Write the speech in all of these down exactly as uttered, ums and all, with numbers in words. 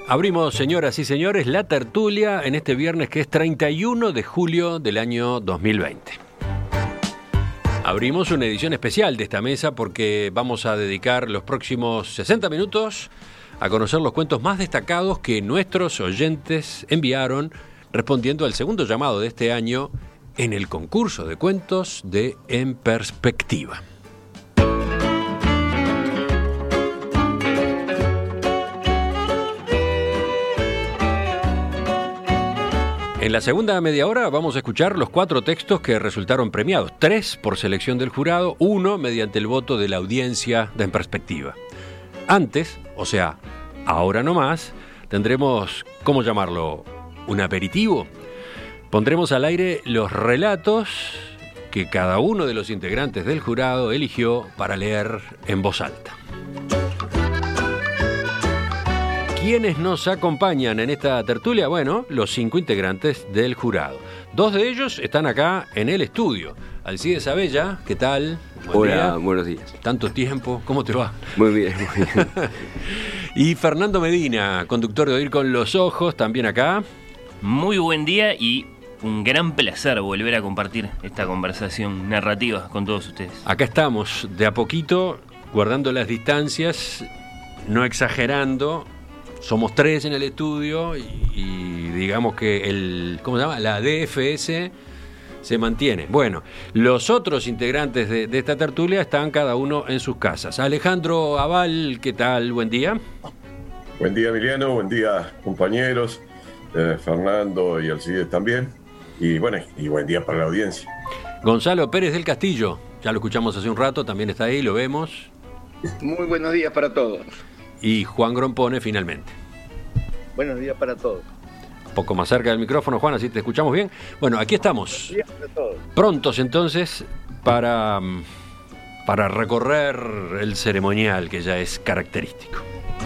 Abrimos, señoras y señores, la tertulia en este viernes que es treinta y uno de julio del año dos mil veinte. Abrimos una edición especial de esta mesa porque vamos a dedicar los próximos sesenta minutos a conocer los cuentos más destacados que nuestros oyentes enviaron respondiendo al segundo llamado de este año en el concurso de cuentos de En Perspectiva. En la segunda media hora vamos a escuchar los cuatro textos que resultaron premiados, tres por selección del jurado, uno mediante el voto de la audiencia de En Perspectiva. Antes, o sea, ahora no más, tendremos, ¿cómo llamarlo?, un aperitivo. Pondremos al aire los relatos que cada uno de los integrantes del jurado eligió para leer en voz alta. ¿Quiénes nos acompañan en esta tertulia? Bueno, los cinco integrantes del jurado. Dos de ellos están acá en el estudio. Alcides Abella, ¿qué tal? Buen Hola, día. Buenos días. Tanto tiempo, ¿cómo te va? Muy bien, muy bien. Y Fernando Medina, conductor de Oír con los Ojos, también acá. Muy buen día y un gran placer volver a compartir esta conversación narrativa con todos ustedes. Acá estamos, de a poquito, guardando las distancias, no exagerando. Somos tres en el estudio y, y digamos que el, ¿cómo se llama? La D F S se mantiene. Bueno, los otros integrantes de, de esta tertulia están cada uno en sus casas. Alejandro Aval, ¿qué tal? Buen día. Buen día, Emiliano. Buen día, compañeros. Eh, Fernando y Alcides también. Y bueno, y buen día para la audiencia. Gonzalo Pérez del Castillo, ya lo escuchamos hace un rato, también está ahí, lo vemos. Muy buenos días para todos. Y Juan Grompone, finalmente. Buenos días para todos. Un poco más cerca del micrófono, Juan, así te escuchamos bien. Bueno, aquí estamos. Buenos días para todos. Prontos entonces para, para recorrer el ceremonial que ya es característico.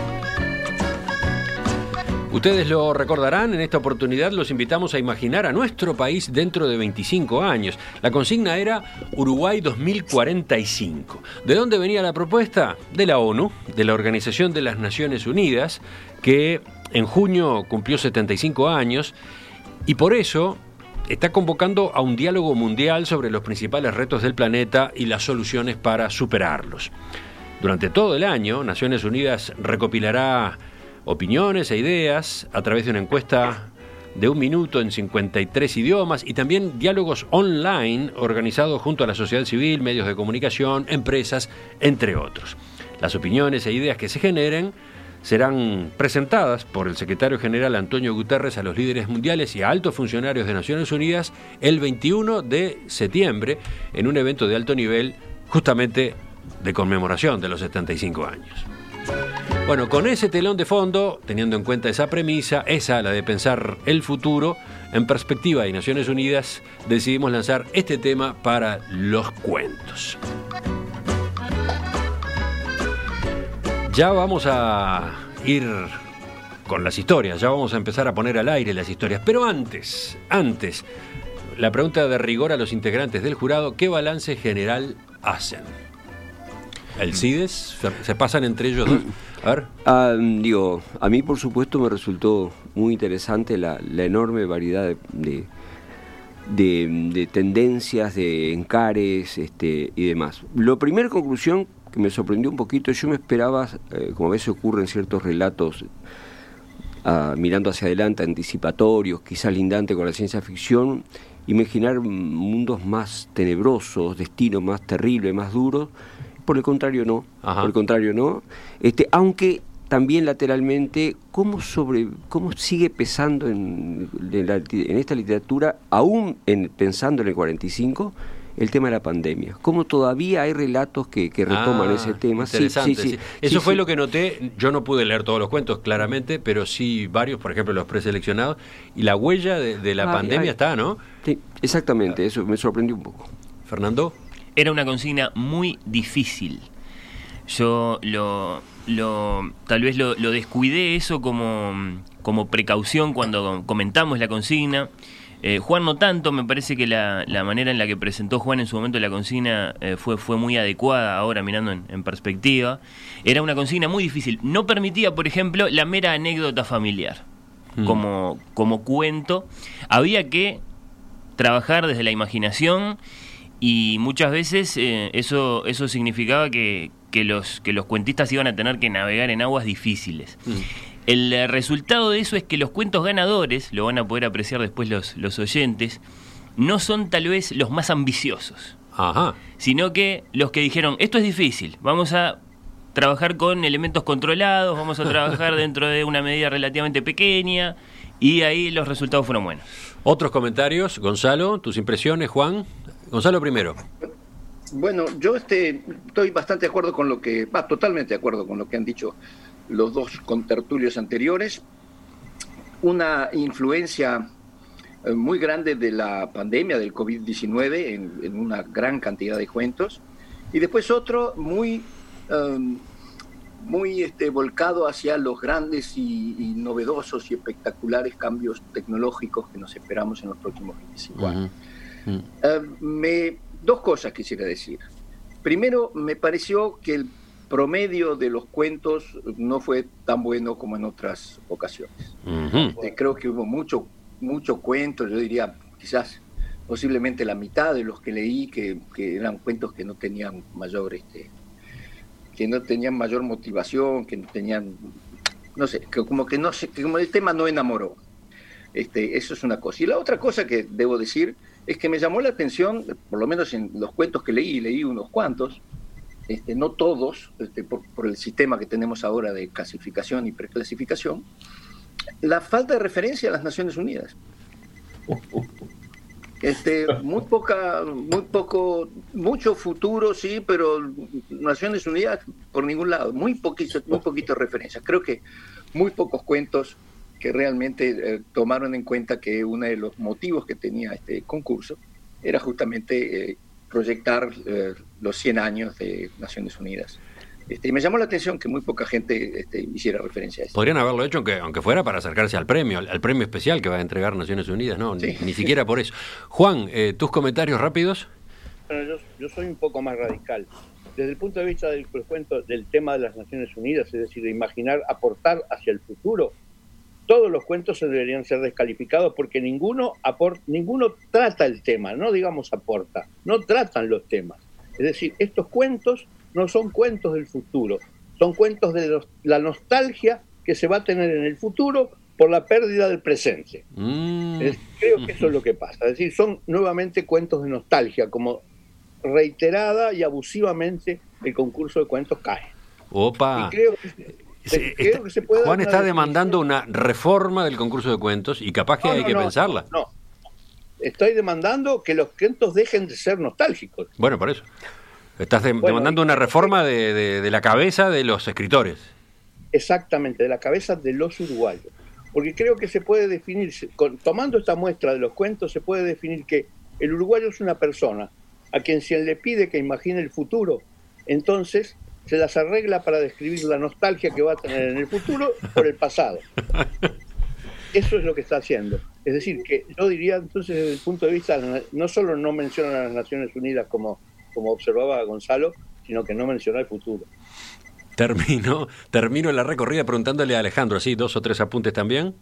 Ustedes lo recordarán, en esta oportunidad los invitamos a imaginar a nuestro país dentro de veinticinco años. La consigna era Uruguay dos mil cuarenta y cinco. ¿De dónde venía la propuesta? De la ONU, de la Organización de las Naciones Unidas, que en junio cumplió setenta y cinco años y por eso está convocando a un diálogo mundial sobre los principales retos del planeta y las soluciones para superarlos. Durante todo el año, Naciones Unidas recopilará opiniones e ideas a través de una encuesta de un minuto en cincuenta y tres idiomas y también diálogos online organizados junto a la sociedad civil, medios de comunicación, empresas, entre otros. Las opiniones e ideas que se generen serán presentadas por el secretario general Antonio Guterres a los líderes mundiales y a altos funcionarios de Naciones Unidas el veintiuno de septiembre en un evento de alto nivel justamente de conmemoración de los setenta y cinco años. Bueno, con ese telón de fondo, teniendo en cuenta esa premisa, esa la de pensar el futuro, En Perspectiva y Naciones Unidas, decidimos lanzar este tema para los cuentos. Ya vamos a ir con las historias, ya vamos a empezar a poner al aire las historias, pero antes, antes, la pregunta de rigor a los integrantes del jurado, ¿qué balance general hacen? ¿Alcides? ¿Se pasan entre ellos dos? A ver. Ah, digo, a mí por supuesto me resultó muy interesante la, la enorme variedad de, de, de, de tendencias, de encares este, y demás. La primera conclusión que me sorprendió un poquito, yo me esperaba, eh, como a veces ocurre en ciertos relatos, ah, mirando hacia adelante, anticipatorios, quizás lindante con la ciencia ficción, imaginar mundos más tenebrosos, destinos más terribles, más duros. Por el contrario no, Ajá. por el contrario no, este, aunque también lateralmente, ¿cómo, sobre, cómo sigue pesando en, en, la, en esta literatura, aún en, pensando en el cuarenta y cinco, el tema de la pandemia? ¿Cómo todavía hay relatos que, que retoman ah, ese tema? Interesante, sí, sí, sí. Eso sí, fue sí. lo que noté, yo no pude leer todos los cuentos claramente, pero sí varios, por ejemplo los preseleccionados, y la huella de, de la ay, pandemia ay. está, ¿no? Sí, exactamente, eso me sorprendió un poco. ¿Fernando? Era una consigna muy difícil. Yo lo, lo tal vez lo, lo descuidé eso como, como precaución cuando comentamos la consigna. Eh, Juan no tanto, me parece que la, la manera en la que presentó Juan en su momento la consigna eh, fue, fue muy adecuada, ahora mirando en, en perspectiva. Era una consigna muy difícil. No permitía, por ejemplo, la mera anécdota familiar mm. como, como cuento. Había que trabajar desde la imaginación y muchas veces eh, eso, eso significaba que, que, los, que los cuentistas iban a tener que navegar en aguas difíciles. Mm. El resultado de eso es que los cuentos ganadores, lo van a poder apreciar después los, los oyentes, no son tal vez los más ambiciosos. Ajá. Sino que los que dijeron, esto es difícil, vamos a trabajar con elementos controlados, vamos a trabajar dentro de una medida relativamente pequeña, y ahí los resultados fueron buenos. Otros comentarios, Gonzalo, tus impresiones, Juan. Gonzalo primero. Bueno, yo este, estoy bastante de acuerdo con lo que, va, totalmente de acuerdo con lo que han dicho los dos contertulios anteriores. Una influencia muy grande de la pandemia del COVID diecinueve en, en una gran cantidad de cuentos, y después otro muy, um, muy este, volcado hacia los grandes y, y novedosos y espectaculares cambios tecnológicos que nos esperamos en los próximos veinticinco años. Uh-huh. Uh, me, dos cosas quisiera decir. Primero, me pareció que el promedio de los cuentos no fue tan bueno como en otras ocasiones. Uh-huh. Eh, creo que hubo mucho, mucho cuento, yo diría quizás posiblemente la mitad de los que leí que, que eran cuentos que no tenían mayor este, que no tenían mayor motivación, que no tenían, no sé, que como que no sé, que como el tema no enamoró. Este, eso es una cosa. Y la otra cosa que debo decir es que me llamó la atención, por lo menos en los cuentos que leí, leí unos cuantos, Este, no todos, este, por, por el sistema que tenemos ahora de clasificación y preclasificación, la falta de referencia a las Naciones Unidas. Este, muy poca, muy poco, mucho futuro, sí, pero Naciones Unidas por ningún lado, muy poquito, muy poquito referencia. Creo que muy pocos cuentos que realmente eh, tomaron en cuenta que uno de los motivos que tenía este concurso era justamente eh, proyectar eh, los cien años de Naciones Unidas. Este, y me llamó la atención que muy poca gente este, hiciera referencia a eso. Podrían haberlo hecho aunque, aunque fuera para acercarse al premio, al, al premio especial que va a entregar Naciones Unidas, ¿no? Sí. Ni, ni siquiera por eso. Juan, eh, ¿tus comentarios rápidos? Bueno, yo, yo soy un poco más radical. Desde el punto de vista del cuento del tema de las Naciones Unidas, es decir, de imaginar, aportar hacia el futuro, todos los cuentos se deberían ser descalificados porque ninguno aporta, ninguno trata el tema, no digamos aporta, no tratan los temas. Es decir, estos cuentos no son cuentos del futuro, son cuentos de los, la nostalgia que se va a tener en el futuro por la pérdida del presente. Mm. Es, creo que eso es lo que pasa. Es decir, son nuevamente cuentos de nostalgia, como reiterada y abusivamente el concurso de cuentos cae. Opa. Y creo que, Se, está, que se puede Juan está demandando una reforma del concurso de cuentos y capaz que no, hay no, que no, pensarla. No, no, estoy demandando que los cuentos dejen de ser nostálgicos. Bueno, por eso. Estás de, bueno, demandando una reforma de, de, de la cabeza de los escritores. Exactamente, de la cabeza de los uruguayos. Porque creo que se puede definir, con, tomando esta muestra de los cuentos, se puede definir que el uruguayo es una persona a quien se le pide que imagine el futuro, entonces se las arregla para describir la nostalgia que va a tener en el futuro por el pasado. Eso es lo que está haciendo. Es decir, que yo diría entonces desde el punto de vista, no solo no menciona a las Naciones Unidas como, como observaba Gonzalo, sino que no menciona el futuro. Termino, termino la recorrida preguntándole a Alejandro, ¿sí? ¿Dos o tres apuntes también?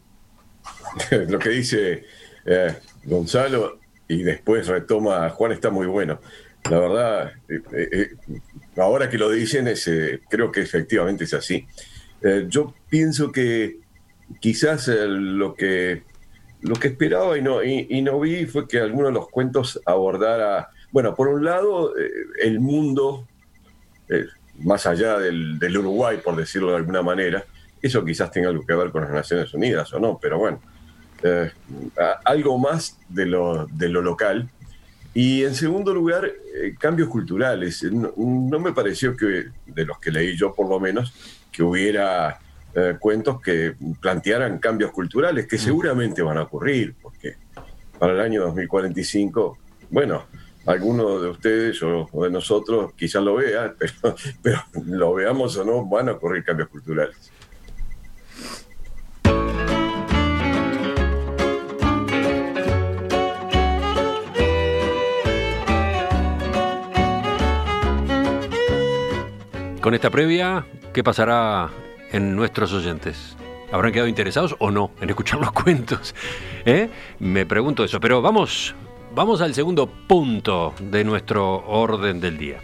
Lo que dice eh, Gonzalo y después retoma a Juan está muy bueno. La verdad, eh, eh, ahora que lo dicen, es, eh, creo que efectivamente es así. Eh, yo pienso que quizás eh, lo que lo que esperaba y no, y, y no vi fue que alguno de los cuentos abordara, bueno, por un lado, eh, el mundo, eh, más allá del, del Uruguay, por decirlo de alguna manera. Eso quizás tenga algo que ver con las Naciones Unidas o no, pero bueno, eh, a, algo más de lo, de lo local. Y en segundo lugar, eh, cambios culturales. No, no me pareció que, de los que leí yo por lo menos, que hubiera eh, cuentos que plantearan cambios culturales, que seguramente van a ocurrir, porque para el año dos mil cuarenta y cinco, bueno, alguno de ustedes o de nosotros quizás lo vea, pero, pero lo veamos o no, van a ocurrir cambios culturales. Con esta previa, ¿qué pasará en nuestros oyentes? ¿Habrán quedado interesados o no en escuchar los cuentos? ¿Eh? Me pregunto eso, pero vamos, vamos al segundo punto de nuestro orden del día.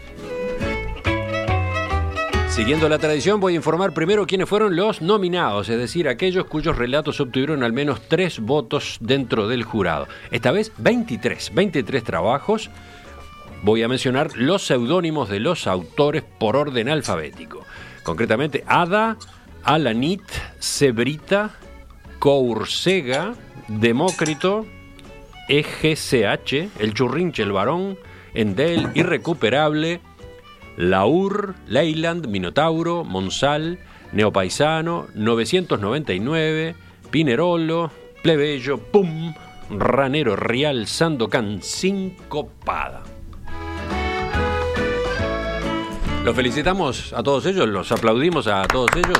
Siguiendo la tradición, voy a informar primero quiénes fueron los nominados, es decir, aquellos cuyos relatos obtuvieron al menos tres votos dentro del jurado. Esta vez veintitrés, veintitrés trabajos. Voy a mencionar los seudónimos de los autores por orden alfabético. Concretamente, Ada, Alanit, Sebrita, Coursega, Demócrito, E G C H, El Churrinche, El Varón, Endel, Irrecuperable, Laur, Leyland, Minotauro, Monsal, Neopaisano, novecientos noventa y nueve, Pinerolo, Plebeyo, Pum, Ranero Real, Sandokan, Sincopada. Los felicitamos a todos ellos, los aplaudimos a todos ellos.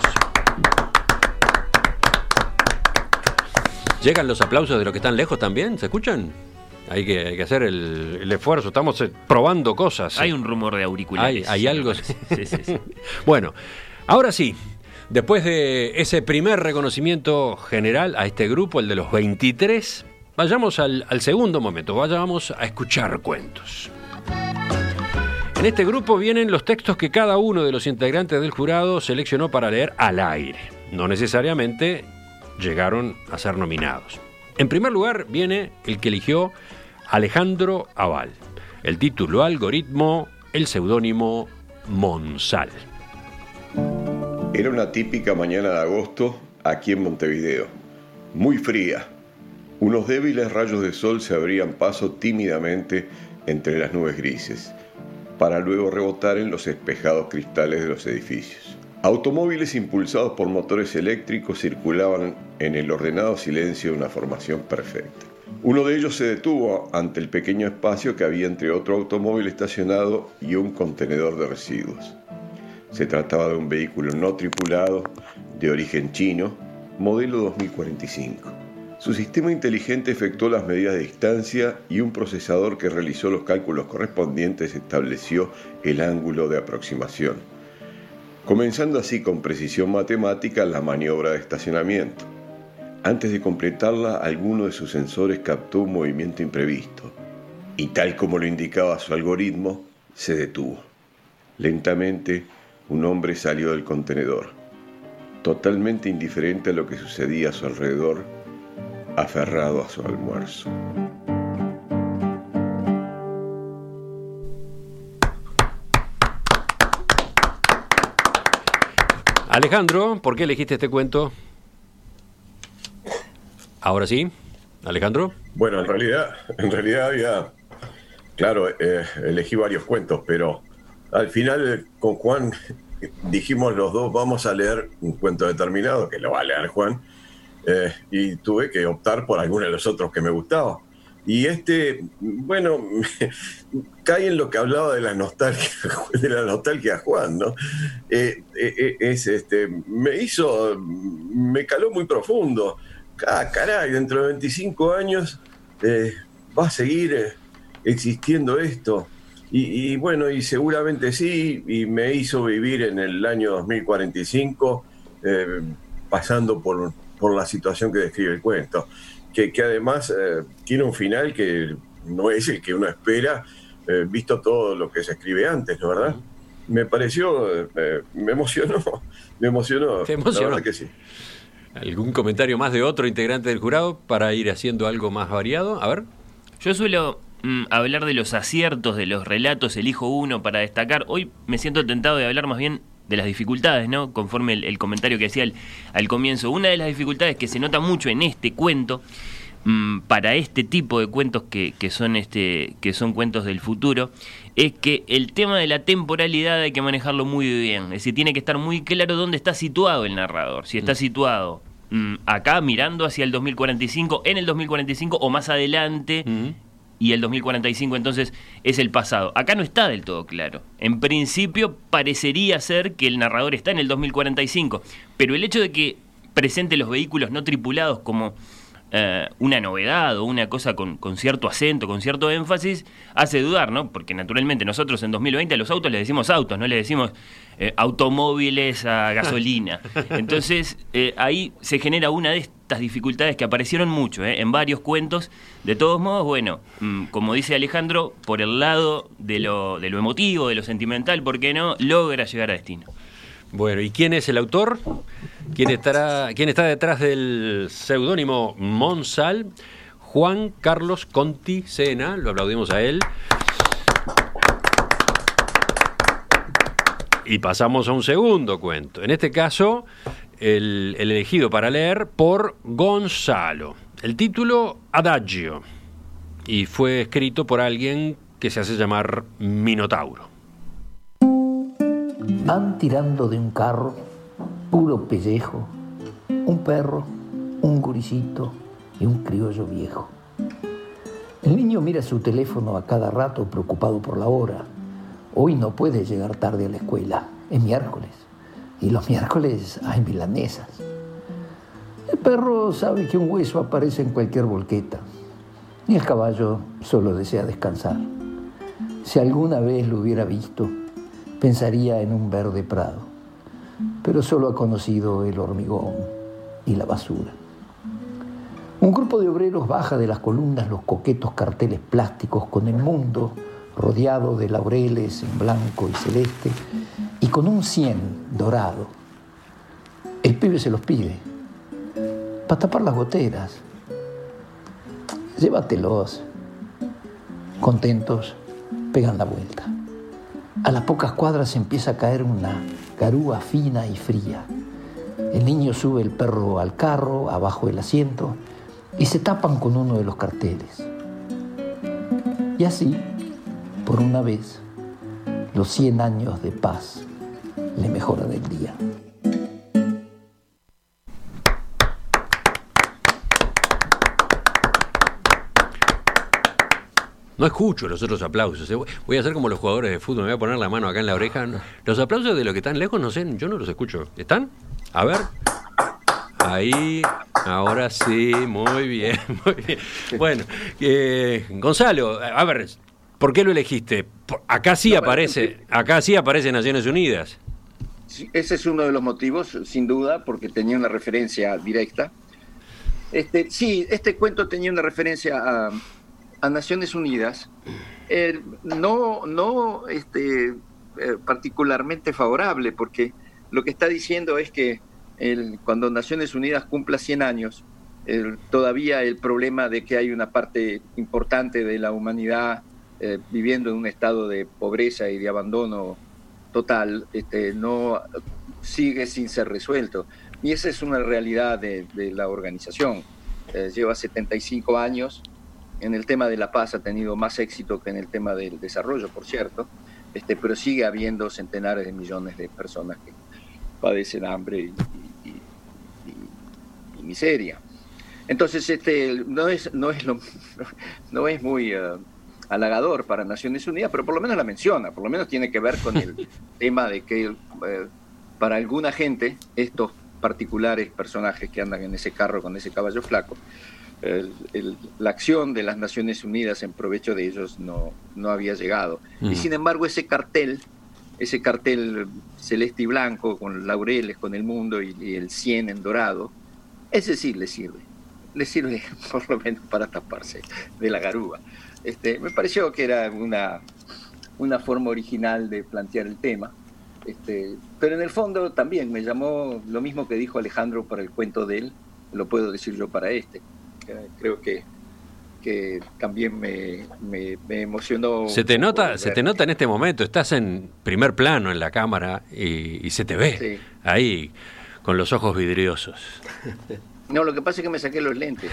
¿Llegan los aplausos de los que están lejos también? ¿Se escuchan? Hay que, hay que hacer el, el esfuerzo, estamos probando cosas. Hay un rumor de auriculares. Hay, hay algo. Sí, sí, sí. Bueno, ahora sí, después de ese primer reconocimiento general a este grupo, el de los veintitrés, vayamos al, al segundo momento, vayamos a escuchar cuentos. En este grupo vienen los textos que cada uno de los integrantes del jurado seleccionó para leer al aire. No necesariamente llegaron a ser nominados. En primer lugar viene el que eligió Alejandro Aval. El título Algoritmo, el seudónimo Monsal. Era una típica mañana de agosto aquí en Montevideo. Muy fría. Unos débiles rayos de sol se abrían paso tímidamente entre las nubes grises, para luego rebotar en los espejados cristales de los edificios. Automóviles impulsados por motores eléctricos circulaban en el ordenado silencio de una formación perfecta. Uno de ellos se detuvo ante el pequeño espacio que había entre otro automóvil estacionado y un contenedor de residuos. Se trataba de un vehículo no tripulado, de origen chino, modelo dos mil cuarenta y cinco. Su sistema inteligente efectuó las medidas de distancia y un procesador que realizó los cálculos correspondientes estableció el ángulo de aproximación, comenzando así con precisión matemática la maniobra de estacionamiento. Antes de completarla, alguno de sus sensores captó un movimiento imprevisto y, tal como lo indicaba su algoritmo, se detuvo. Lentamente, un hombre salió del contenedor, totalmente indiferente a lo que sucedía a su alrededor, aferrado a su almuerzo. Alejandro, ¿por qué elegiste este cuento? Ahora sí, Alejandro. Bueno, en realidad, en realidad había, claro, eh, elegí varios cuentos, pero al final eh, con Juan dijimos los dos, vamos a leer un cuento determinado, que lo va a leer Juan, eh, y tuve que optar por alguno de los otros que me gustaba. Y este, bueno, cae en lo que hablaba de la nostalgia, de la nostalgia Juan, ¿no? Eh, eh, es este, me hizo, me caló muy profundo. Ah, caray, dentro de veinticinco años eh, va a seguir eh, existiendo esto. Y, y bueno, y seguramente sí, y me hizo vivir en el año dos mil cuarenta y cinco, eh, pasando por, por la situación que describe el cuento. Que, que además eh, tiene un final que no es el que uno espera, eh, visto todo lo que se escribe antes, ¿no, verdad? Me pareció, eh, me emocionó, me emocionó. ¿Te emocionó? La verdad que sí. ¿Algún comentario más de otro integrante del jurado para ir haciendo algo más variado? A ver. Yo suelo mm, hablar de los aciertos de los relatos, elijo uno para destacar. Hoy me siento tentado de hablar más bien de las dificultades, ¿no? Conforme el, el comentario que hacía al, al comienzo. Una de las dificultades que se nota mucho en este cuento, mmm, para este tipo de cuentos que, que, son este, que son cuentos del futuro, es que el tema de la temporalidad hay que manejarlo muy bien. Es decir, tiene que estar muy claro dónde está situado el narrador. Si está mm. situado mmm, acá, mirando hacia el dos mil cuarenta y cinco, en el dos mil cuarenta y cinco o más adelante... Mm. Y el dos mil cuarenta y cinco entonces es el pasado. Acá no está del todo claro. En principio parecería ser que el narrador está en el dos mil cuarenta y cinco, pero el hecho de que presente los vehículos no tripulados como eh, una novedad o una cosa con, con cierto acento, con cierto énfasis, hace dudar, ¿no? Porque naturalmente nosotros en dos mil veinte a los autos les decimos autos, no les decimos eh, automóviles a gasolina. Entonces eh, ahí se genera una de estas dificultades que aparecieron mucho eh, en varios cuentos. De todos modos, bueno, mmm, como dice Alejandro, por el lado de lo, de lo emotivo, de lo sentimental, ¿por qué no? Logra llegar a destino. Bueno, ¿y quién es el autor? ¿Quién estará, quién está detrás del seudónimo Monsal? Juan Carlos Conti Sena, lo aplaudimos a él. Y pasamos a un segundo cuento. En este caso, el, el elegido para leer por Gonzalo. El título, Adagio. Y fue escrito por alguien que se hace llamar Minotauro. Van tirando de un carro, puro pellejo, un perro, un guricito y un criollo viejo. El niño mira su teléfono a cada rato preocupado por la hora. Hoy no puede llegar tarde a la escuela, es miércoles, y los miércoles hay milanesas. El perro sabe que un hueso aparece en cualquier volqueta, y el caballo solo desea descansar. Si alguna vez lo hubiera visto, pensaría en un verde prado, pero solo ha conocido el hormigón y la basura. Un grupo de obreros baja de las columnas los coquetos carteles plásticos con el mundo rodeado de laureles en blanco y celeste y con un cien dorado. El pibe se los pide para tapar las goteras. Llévatelos. Contentos, pegan la vuelta. A las pocas cuadras empieza a caer una garúa fina y fría. El niño sube el perro al carro, abajo del asiento, y se tapan con uno de los carteles. Y así, por una vez, los cien años de paz le mejoran el día. No escucho los otros aplausos. Voy a hacer como los jugadores de fútbol. Me voy a poner la mano acá en la oreja. Los aplausos de los que están lejos, no sé, yo no los escucho. ¿Están? A ver. Ahí. Ahora sí. Muy bien. Muy bien. Bueno, eh, Gonzalo, a ver, ¿por qué lo elegiste? Acá sí no, aparece, acá sí aparece Naciones Unidas. Sí, ese es uno de los motivos, sin duda, porque tenía una referencia directa. Este, sí, este cuento tenía una referencia a... a Naciones Unidas, eh, no, no este, eh, particularmente favorable, porque lo que está diciendo es que el, cuando Naciones Unidas cumpla cien años, el, todavía el problema de que hay una parte importante de la humanidad eh, viviendo en un estado de pobreza y de abandono total, este, no sigue sin ser resuelto. Y esa es una realidad de, de la organización. Eh, lleva setenta y cinco años. En el tema de la paz ha tenido más éxito que en el tema del desarrollo, por cierto, este, pero sigue habiendo centenares de millones de personas que padecen hambre y, y, y, y miseria. Entonces, este, no es, no es, lo, no es muy uh, halagador para Naciones Unidas, pero por lo menos la menciona, por lo menos tiene que ver con el tema de que uh, para alguna gente, estos particulares personajes que andan en ese carro con ese caballo flaco, El, el, la acción de las Naciones Unidas en provecho de ellos no, no había llegado. Mm. Y sin embargo ese cartel, ese cartel celeste y blanco con laureles, con el mundo y, y el cien en dorado, ese sí le sirve, le sirve por lo menos para taparse de la garúa. Este, me pareció que era una, una forma original de plantear el tema, este, pero en el fondo también me llamó lo mismo que dijo Alejandro para el cuento de él, lo puedo decir yo para este. Creo que, que también me, me, me emocionó. Se te nota, se te nota en este momento, estás en primer plano en la cámara y, y se te ve sí. Ahí con los ojos vidriosos. No, lo que pasa es que me saqué los lentes.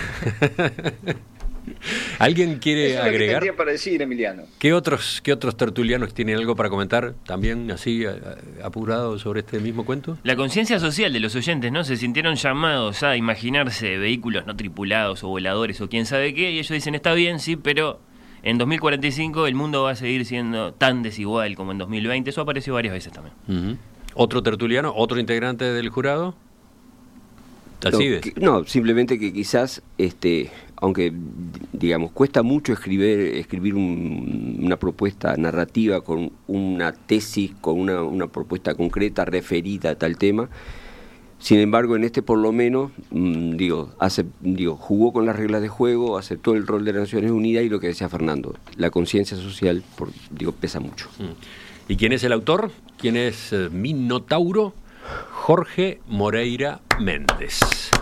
¿Alguien quiere Eso es agregar? Lo que tendría para decir, Emiliano. ¿Qué otros, qué otros tertulianos tienen algo para comentar también así apurado sobre este mismo cuento? La conciencia social de los oyentes, ¿no? Se sintieron llamados a imaginarse vehículos no tripulados o voladores o quién sabe qué, y ellos dicen, está bien, sí, pero en dos mil cuarenta y cinco el mundo va a seguir siendo tan desigual como en dos mil veinte. Eso apareció varias veces también. Uh-huh. ¿Otro tertuliano, otro integrante del jurado? Alcides. No, que, no, simplemente que quizás, este, aunque digamos cuesta mucho escribir, escribir un, una propuesta narrativa con una tesis, con una, una propuesta concreta referida a tal tema. Sin embargo, en este por lo menos, mmm, digo, hace, digo, jugó con las reglas de juego, aceptó el rol de las Naciones Unidas y lo que decía Fernando, la conciencia social, por, digo, pesa mucho. ¿Y quién es el autor? ¿Quién es eh, Minotauro? Jorge Moreira Méndez.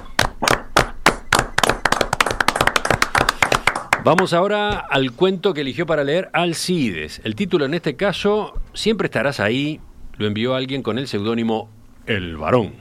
Vamos ahora al cuento que eligió para leer Alcides. El título en este caso, Siempre estarás ahí, lo envió alguien con el seudónimo El Varón.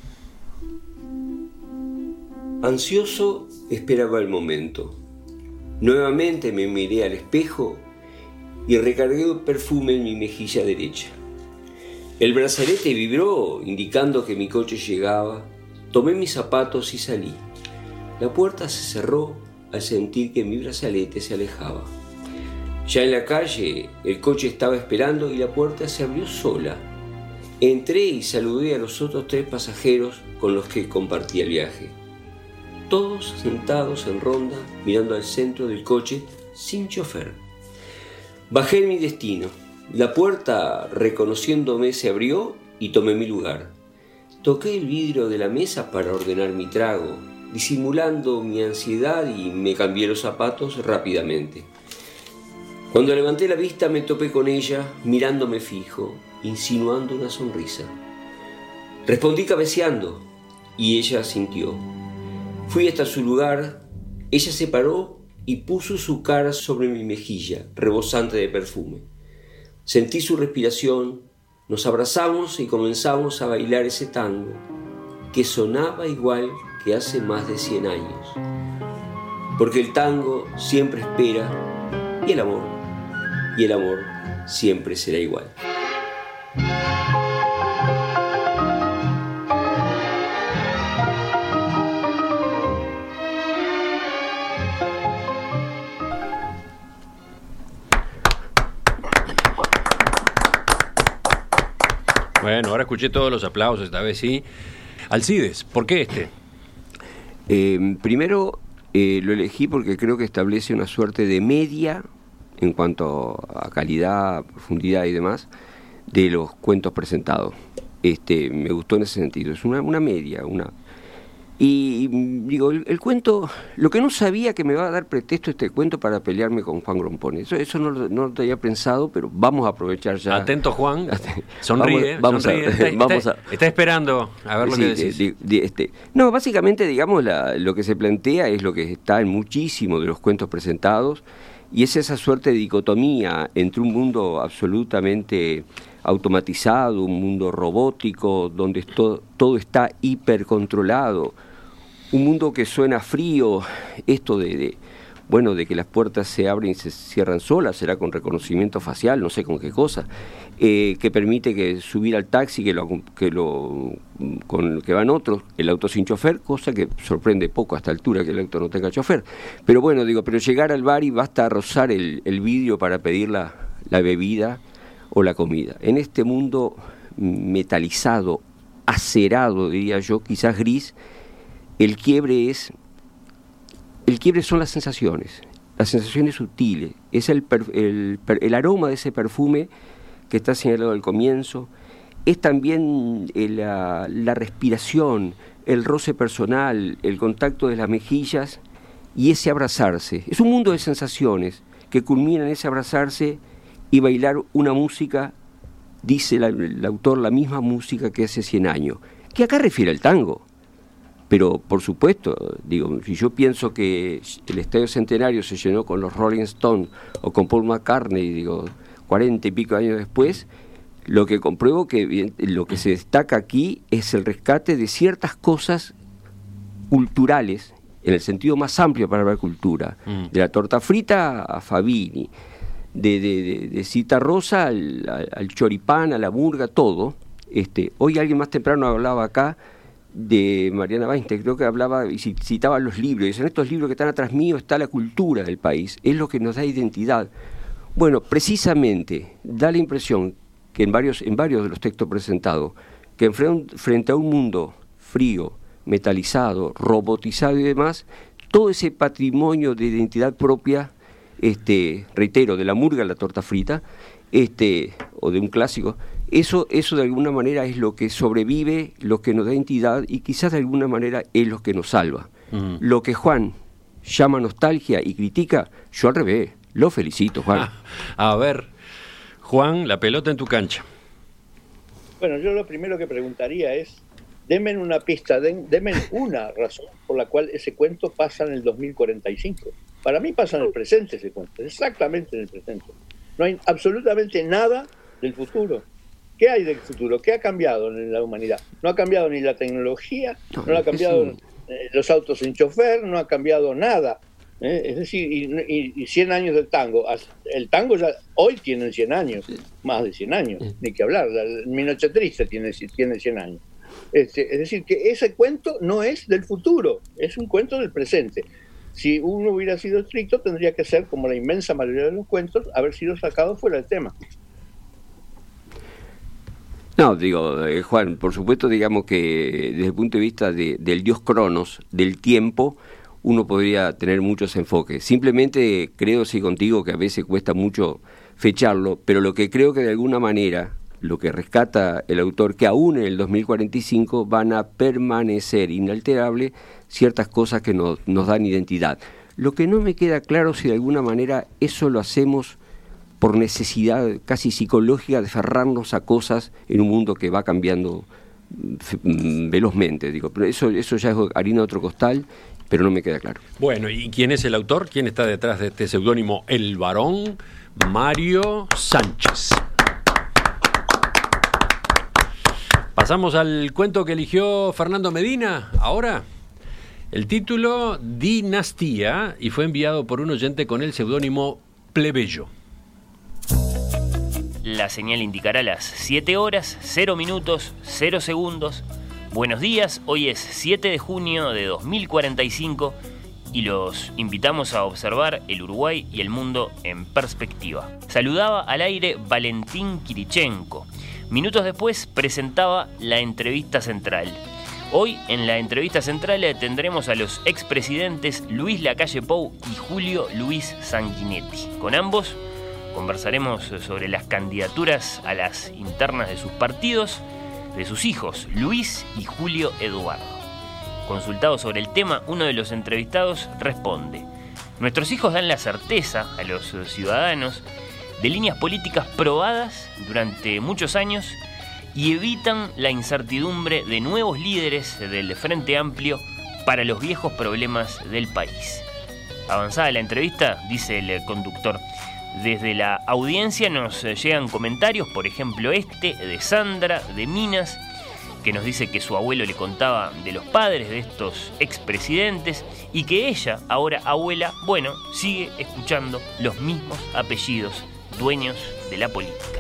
Ansioso esperaba el momento. Nuevamente me miré al espejo y recargué el perfume en mi mejilla derecha. El brazalete vibró, indicando que mi coche llegaba. Tomé mis zapatos y salí. La puerta se cerró al sentir que mi brazalete se alejaba. Ya en la calle, el coche estaba esperando y la puerta se abrió sola. Entré y saludé a los otros tres pasajeros con los que compartía el viaje. Todos sentados en ronda, mirando al centro del coche, sin chofer. Bajé en mi destino. La puerta, reconociéndome, se abrió y tomé mi lugar. Toqué el vidrio de la mesa para ordenar mi trago, disimulando mi ansiedad, y me cambié los zapatos rápidamente. Cuando levanté la vista me topé con ella, mirándome fijo, insinuando una sonrisa. Respondí cabeceando y ella asintió. Fui hasta su lugar, ella se paró y puso su cara sobre mi mejilla, rebosante de perfume. Sentí su respiración, nos abrazamos y comenzamos a bailar ese tango que sonaba igual que hace más de cien años. Porque el tango siempre espera y el amor, y el amor siempre será igual. Bueno, ahora escuché todos los aplausos, esta vez sí. Alcides, ¿por qué este? Eh, primero, eh, lo elegí porque creo que establece una suerte de media en cuanto a calidad, profundidad y demás de los cuentos presentados. Este, me gustó en ese sentido, es una, una media, una... Y digo, el, el cuento, lo que no sabía que me va a dar pretexto este cuento para pelearme con Juan Grompone. Eso, eso no, no lo había pensado, pero vamos a aprovechar ya. Atento, Juan. Sonríe. Vamos, vamos sonríe. A, está, vamos está, a, está esperando a ver lo sí, que decís. De, de, de, este, no, básicamente, digamos, la, lo que se plantea es lo que está en muchísimos de los cuentos presentados, y es esa suerte de dicotomía entre un mundo absolutamente automatizado, un mundo robótico, donde todo, todo está hipercontrolado, un mundo que suena frío, esto de, de, bueno, de que las puertas se abren y se cierran solas, será con reconocimiento facial, no sé con qué cosa, eh, que permite que subir al taxi, que lo, que lo con que van otros, el auto sin chofer, cosa que sorprende poco a esta altura que el auto no tenga chofer. Pero bueno, digo, pero llegar al bar y basta rozar el, el vidrio para pedir la, la bebida o la comida. En este mundo metalizado, acerado, diría yo, quizás gris, el quiebre es, el quiebre son las sensaciones, las sensaciones sutiles, es el, per, el, el aroma de ese perfume que está señalado al comienzo, es también la, la respiración, el roce personal, el contacto de las mejillas y ese abrazarse. Es un mundo de sensaciones que culminan en ese abrazarse y bailar una música, dice la, el autor, la misma música que hace cien años, que acá refiere al tango. Pero, por supuesto, digo, si yo pienso que el Estadio Centenario se llenó con los Rolling Stones o con Paul McCartney, digo, cuarenta y pico años después, lo que compruebo que lo que se destaca aquí es el rescate de ciertas cosas culturales, en el sentido más amplio para la cultura, mm. de la torta frita a Fabini, de, de, de, de Cita Rosa al, al, al choripán, a la burga, todo. Este, hoy alguien más temprano hablaba acá de Mariana Weinstein, creo que hablaba y citaba los libros, y en estos libros que están atrás mío está la cultura del país, es lo que nos da identidad. Bueno, precisamente da la impresión que en varios, en varios de los textos presentados, que frente a un mundo frío, metalizado, robotizado y demás, todo ese patrimonio de identidad propia, este, reitero, de la murga a la torta frita, este, o de un clásico, eso, eso de alguna manera es lo que sobrevive, lo que nos da identidad y quizás de alguna manera es lo que nos salva. Mm. Lo que Juan llama nostalgia y critica, yo al revés, lo felicito, Juan. Ah, a ver, Juan, la pelota en tu cancha. Bueno, yo lo primero que preguntaría es, denme una pista, den, denme una razón por la cual ese cuento pasa en el dos mil cuarenta y cinco. Para mí pasa en el presente ese cuento, exactamente en el presente. No hay absolutamente nada del futuro. ¿Qué hay del futuro? ¿Qué ha cambiado en la humanidad? No ha cambiado ni la tecnología, no, no ha cambiado eh, los autos sin chofer, no ha cambiado nada. ¿eh? Es decir, y, y, y cien años del tango. El tango ya hoy tiene cien años, más de cien años, ni que hablar. Mi Noche Triste tiene, tiene cien años. Este, es decir, que ese cuento no es del futuro, es un cuento del presente. Si uno hubiera sido estricto, tendría que ser, como la inmensa mayoría de los cuentos, haber sido sacado fuera del tema. No, digo, eh, Juan, por supuesto, digamos que desde el punto de vista de, del dios Cronos, del tiempo, uno podría tener muchos enfoques. Simplemente creo, sí, contigo, que a veces cuesta mucho fecharlo, pero lo que creo que de alguna manera, lo que rescata el autor, que aún en el dos mil cuarenta y cinco van a permanecer inalterables ciertas cosas que nos, nos dan identidad. Lo que no me queda claro si de alguna manera eso lo hacemos por necesidad casi psicológica de aferrarnos a cosas en un mundo que va cambiando velozmente. Digo, pero eso, eso ya es harina de otro costal, pero no me queda claro. Bueno, ¿y quién es el autor? ¿Quién está detrás de este seudónimo? El Barón Mario Sánchez. Pasamos al cuento que eligió Fernando Medina. Ahora, el título Dinastía, y fue enviado por un oyente con el seudónimo Plebeyo. La señal indicará las siete horas, cero minutos, cero segundos. Buenos días, hoy es siete de junio de dos mil cuarenta y cinco y los invitamos a observar el Uruguay y el mundo en perspectiva. Saludaba al aire Valentín Kirichenko. Minutos después presentaba la entrevista central. Hoy en la entrevista central tendremos a los expresidentes Luis Lacalle Pou y Julio Luis Sanguinetti. Con ambos conversaremos sobre las candidaturas a las internas de sus partidos, de sus hijos, Luis y Julio Eduardo. Consultado sobre el tema, uno de los entrevistados responde: nuestros hijos dan la certeza a los ciudadanos de líneas políticas probadas durante muchos años y evitan la incertidumbre de nuevos líderes del Frente Amplio para los viejos problemas del país. Avanzada la entrevista, dice el conductor, desde la audiencia nos llegan comentarios, por ejemplo este de Sandra de Minas, que nos dice que su abuelo le contaba de los padres de estos expresidentes y que ella, ahora abuela, bueno, sigue escuchando los mismos apellidos, dueños de la política.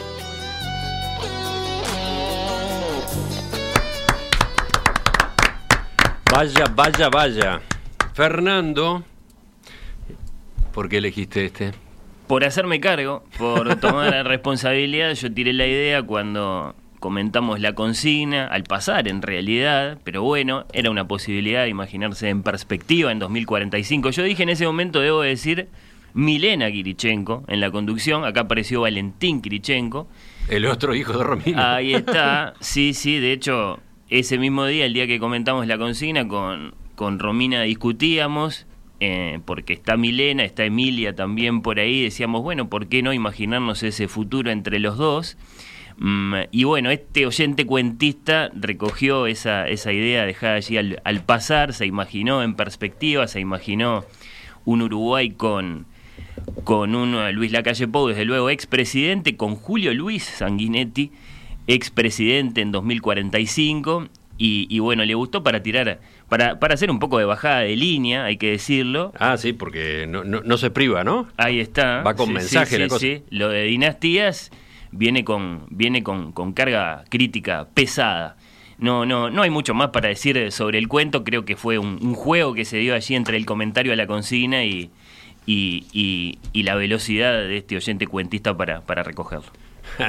Vaya, vaya, vaya. Fernando, ¿por qué elegiste este? Por hacerme cargo, por tomar la responsabilidad. Yo tiré la idea cuando comentamos la consigna, al pasar en realidad, pero bueno, era una posibilidad de imaginarse en perspectiva en dos mil cuarenta y cinco. Yo dije en ese momento, debo decir, Milena Kirichenko en la conducción. Acá apareció Valentín Kirichenko. El otro hijo de Romina. Ahí está, sí, sí, de hecho, ese mismo día, el día que comentamos la consigna, con, con Romina discutíamos, eh, porque está Milena, está Emilia también por ahí, decíamos, bueno, ¿por qué no imaginarnos ese futuro entre los dos? Mm, y bueno, este oyente cuentista recogió esa, esa idea dejada allí al, al pasar, se imaginó en perspectiva, se imaginó un Uruguay con... con un Luis Lacalle Pou, desde luego expresidente, con Julio Luis Sanguinetti, expresidente en dos mil cuarenta y cinco, y, y bueno, le gustó para tirar, para, para hacer un poco de bajada de línea, hay que decirlo. Ah, sí, porque no, no, no se priva, ¿no? Ahí está. Va con sí, mensaje sí, la sí, cosa. Sí. Lo de dinastías viene con, viene con, con carga crítica pesada. No, no, no hay mucho más para decir sobre el cuento, creo que fue un, un juego que se dio allí entre el comentario a la consigna y Y, y, y la velocidad de este oyente cuentista para, para recogerlo.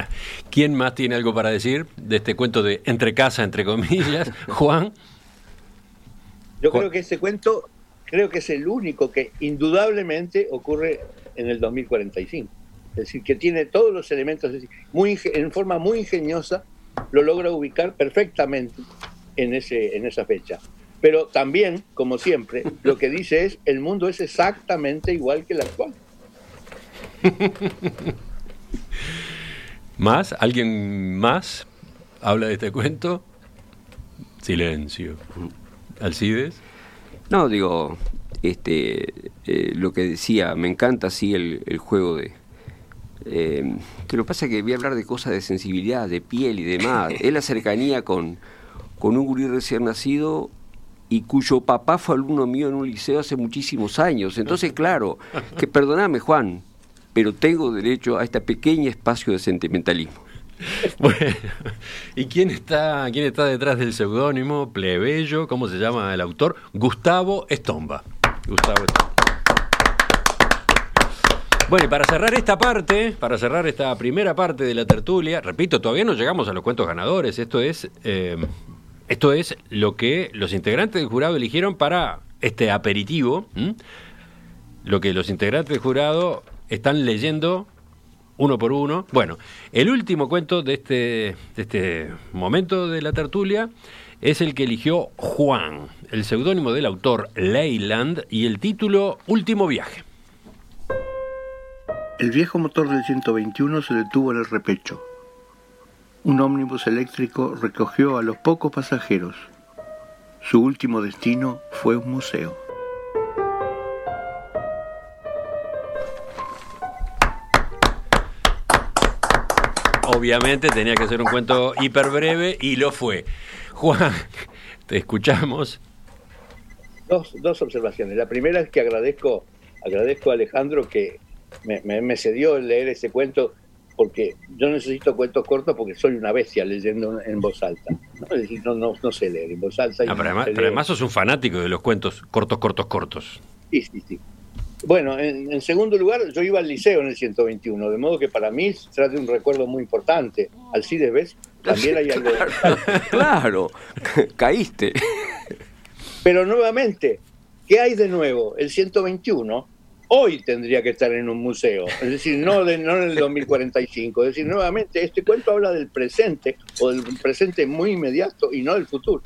¿Quién más tiene algo para decir de este cuento de entre casa, entre comillas? Juan. Yo creo que ese cuento, creo que es el único que indudablemente ocurre en el dos mil cuarenta y cinco. Es decir, que tiene todos los elementos, es decir, muy, en forma muy ingeniosa, lo logra ubicar perfectamente en, ese, en esa fecha. Pero también, como siempre, lo que dice es, el mundo es exactamente igual que el actual. ¿Más? ¿Alguien más habla de este cuento? Silencio. ¿Alcides? No, digo, este, eh, lo que decía, me encanta así el, el juego de... Eh, que lo que pasa es que voy a hablar de cosas de sensibilidad, de piel y demás. Es la cercanía con, con un gurí recién nacido y cuyo papá fue alumno mío en un liceo hace muchísimos años. Entonces, claro, que perdóname, Juan, pero tengo derecho a este pequeño espacio de sentimentalismo. Bueno, ¿y quién está, quién está detrás del seudónimo plebeyo? ¿Cómo se llama el autor? Gustavo Estomba. Gustavo Estomba. Bueno, y para cerrar esta parte, para cerrar esta primera parte de la tertulia, repito, todavía no llegamos a los cuentos ganadores. Esto es, eh, esto es lo que los integrantes del jurado eligieron para este aperitivo. ¿m? Lo que los integrantes del jurado están leyendo uno por uno. Bueno, el último cuento de este, de este momento de la tertulia es el que eligió Juan, el seudónimo del autor Leyland y el título Último viaje. El viejo motor del ciento veintiuno se detuvo en el repecho. Un ómnibus eléctrico recogió a los pocos pasajeros. Su último destino fue un museo. Obviamente tenía que ser un cuento hiper breve y lo fue. Juan, te escuchamos. Dos, dos observaciones. La primera es que agradezco, agradezco a Alejandro que me, me, me cedió el leer ese cuento, porque yo necesito cuentos cortos porque soy una bestia leyendo en voz alta. ¿no? Es decir, no, no, no sé leer en voz alta. No, pero, además, no pero además sos un fanático de los cuentos cortos, cortos, cortos. Sí, sí, sí. Bueno, en, en segundo lugar, yo iba al liceo en el ciento veintiuno, de modo que para mí se trata de un recuerdo muy importante. Alcides, ¿ves? También hay algo... Claro, claro, caíste. Pero nuevamente, ¿qué hay de nuevo? El ciento veintiuno hoy tendría que estar en un museo, es decir, no, de, no en el dos mil cuarenta y cinco. Es decir, nuevamente, este cuento habla del presente, o del presente muy inmediato, y no del futuro.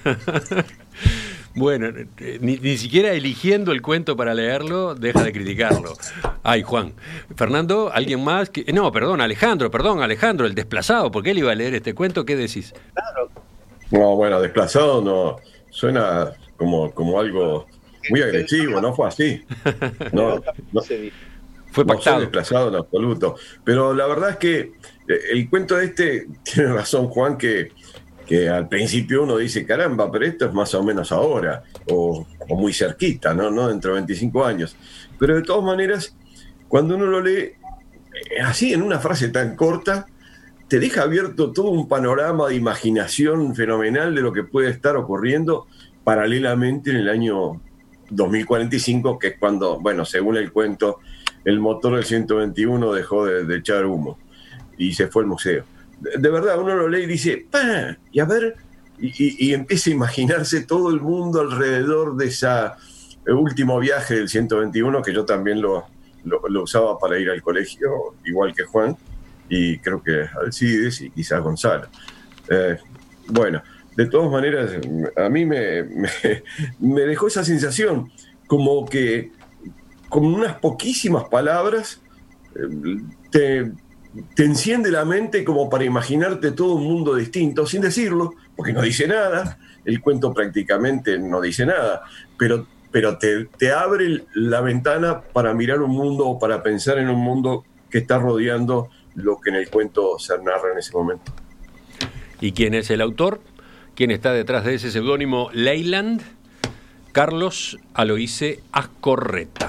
Bueno, ni, ni siquiera eligiendo el cuento para leerlo, deja de criticarlo. Ay, Juan. Fernando, ¿alguien más? Que, no, perdón, Alejandro, perdón, Alejandro, el desplazado, porque él iba a leer este cuento, ¿qué decís? Claro. No, bueno, desplazado no, suena como, como algo muy agresivo, no fue así. No, no, fue no pactado. soy desplazado en absoluto. Pero la verdad es que el cuento de este, tiene razón Juan, que que al principio uno dice, caramba, pero esto es más o menos ahora, o, o muy cerquita, ¿no? ¿no? Dentro de veinticinco años. Pero de todas maneras, cuando uno lo lee así, en una frase tan corta, te deja abierto todo un panorama de imaginación fenomenal de lo que puede estar ocurriendo paralelamente en el año dos mil cuarenta y cinco, que es cuando, bueno, según el cuento, el motor del ciento veintiuno dejó de, de echar humo y se fue al museo. De verdad, uno lo lee y dice, ¡pah! Y a ver, y, y, y empieza a imaginarse todo el mundo alrededor de ese último viaje del ciento veintiuno, que yo también lo, lo, lo usaba para ir al colegio, igual que Juan, y creo que Alcides y quizás Gonzalo. Eh, bueno, de todas maneras, a mí me, me, me dejó esa sensación, como que con unas poquísimas palabras te... te enciende la mente como para imaginarte todo un mundo distinto, sin decirlo, porque no dice nada, el cuento prácticamente no dice nada, pero, pero te, te abre la ventana para mirar un mundo o para pensar en un mundo que está rodeando lo que en el cuento se narra en ese momento. ¿Y quién es el autor? ¿Quién está detrás de ese seudónimo Leyland? Carlos Aloise Ascorreta.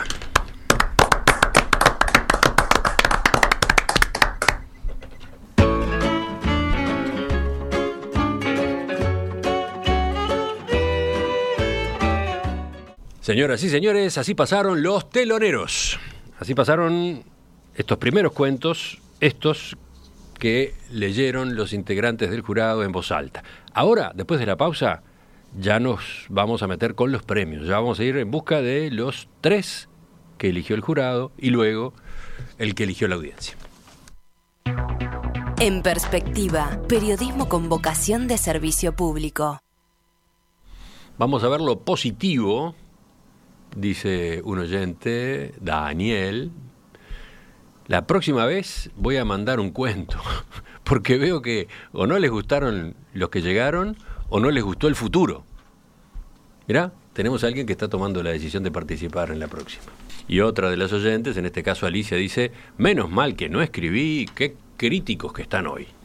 Señoras y señores, así pasaron los teloneros. Así pasaron estos primeros cuentos, estos que leyeron los integrantes del jurado en voz alta. Ahora, después de la pausa, ya nos vamos a meter con los premios. Ya vamos a ir en busca de los tres que eligió el jurado y luego el que eligió la audiencia. En Perspectiva, periodismo con vocación de servicio público. Vamos a ver lo positivo, dice un oyente, Daniel. La próxima vez voy a mandar un cuento, porque veo que o no les gustaron los que llegaron o no les gustó el futuro. Mirá, tenemos a alguien que está tomando la decisión de participar en la próxima. Y otra de las oyentes, en este caso Alicia, dice, menos mal que no escribí, qué críticos que están hoy.